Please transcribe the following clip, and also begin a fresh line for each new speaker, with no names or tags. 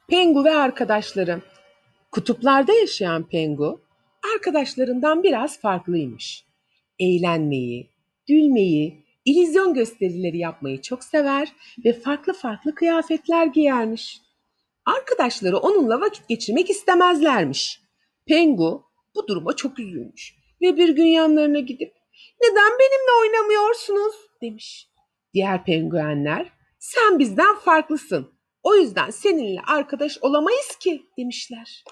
Pengu ve arkadaşları. Kutuplarda yaşayan Pengu, arkadaşlarından biraz farklıymış. Eğlenmeyi, gülmeyi, illüzyon gösterileri yapmayı çok sever ve farklı farklı kıyafetler giyermiş. Arkadaşları onunla vakit geçirmek istemezlermiş. Pengu bu duruma çok üzülmüş ve bir gün yanlarına gidip "Neden benimle oynamıyorsunuz?" demiş. Diğer penguenler "Sen bizden farklısın. O yüzden seninle arkadaş olamayız ki." demişler.